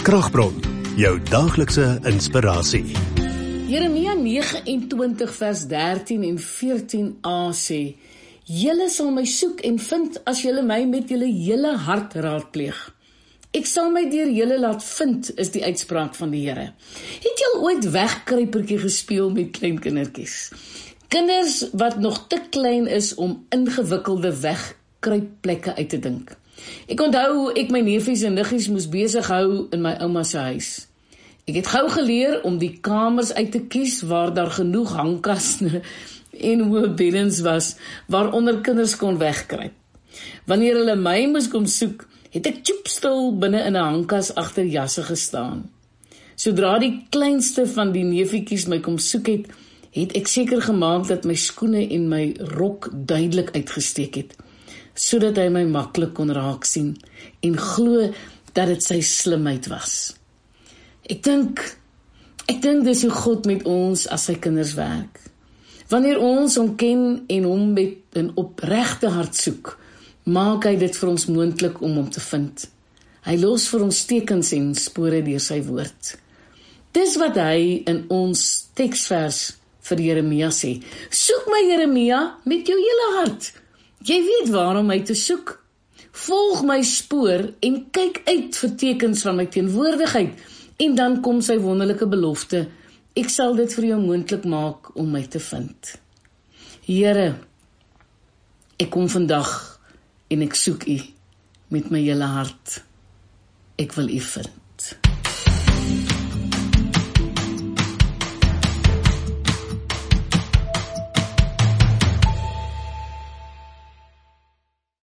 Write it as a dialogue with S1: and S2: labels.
S1: Kragbron, jou daaglikse inspirasie.
S2: Jeremia 29 vers 13 en 14a sê, Julle sal my soek en vind as julle my met julle hele hart raadpleeg. Ek sal my deur julle laat vind, is die uitspraak van die Here. Het jy al ooit wegkruipertjie gespeel met klein kindertjies? Kinders wat nog te klein is om ingewikkelde wegkruipplekke uit te dink. Ek onthou hoe ek my neefies en niggies moes besig hou in my ouma se huis. Ek het gou geleer om die kamers uit te kies waar daar genoeg hangkaste en hoë beddens was, waaronder kinders kon wegkruip. Wanneer hulle my moes kom soek, het ek tjoepstil binne in 'n hangkas agter jasse gestaan. Sodra die kleinste van die neefietjies my kom soek het ek seker gemaak dat my skoene en my rok duidelik uitgesteek het, sodat hy my maklik kon raak sien en glo dat dit sy slimheid was. Ek dink dis hoe God met ons as sy kinders werk. Wanneer ons hom ken en hom met 'n opregte hart soek, maak hy dit vir ons moontlik om hom te vind. Hy los vir ons tekens en spore deur sy woord. Dis wat hy in ons teksvers vir Jeremia sê. Soek my, Jeremia, met jou hele hart. Jy weet waarom my te soek. Volg my spoor en kyk uit vir tekens van my teenwoordigheid. En dan kom sy wonderlike belofte. Ek sal dit vir jou moontlik maak om my te vind. Here, ek kom vandag en ek soek U met my hele hart. Ek wil U vind.